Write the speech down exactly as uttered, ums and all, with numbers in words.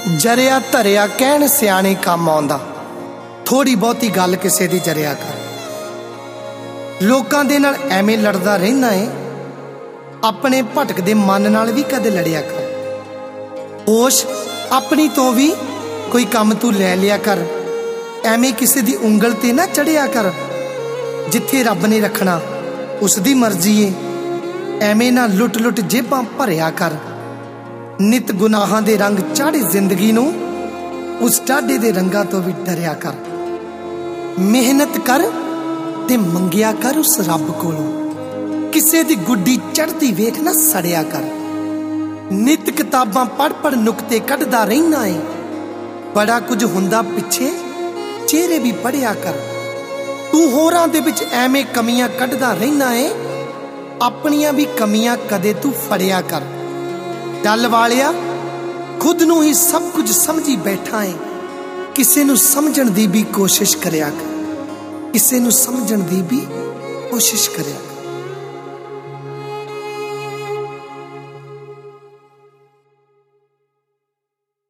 जरिया धरिया कहण सियाणे काम आउंदा। थोड़ी बहुती गल किसे दी जरिया कर। लोकां दे नाल एवें लड़दा रहिंदा है, अपने भटकदे मन नाल भी कदे लड़िया कर। होश अपनी तो भी कोई काम तू लै लिया कर। एवें किसे दी उंगल ते ना चढ़िया कर। जिथे रब ने रखना उसदी मर्जी है। एवें ना लुट लुट जेबां भरिया कर। नित गुनाहां दे रंग चाढ़े जिंदगी नूं, उस टाढे दे रंगां तो भी डरिया कर। मेहनत कर ते मंगिया कर उस रब कोलों। किसे दी गुड्डी चढ़ती वेख ना सड़िया कर। नित किताबां पढ़ पढ़ नुकते कढदा रहिना है। बड़ा कुछ हुंदा पिछे चेहरे भी पढ़िया कर। तू होरां दे विच एवें कमियां कढदा रहिना है, अपनियां भी कमियां कदे तू फड़िया कर। गल वालिया खुद नूं ही सब कुछ समझी बैठा है, किसे नूं समझण दी भी कोशिश करिया कर। किसे नूं समझण दी भी कोशिश करिया।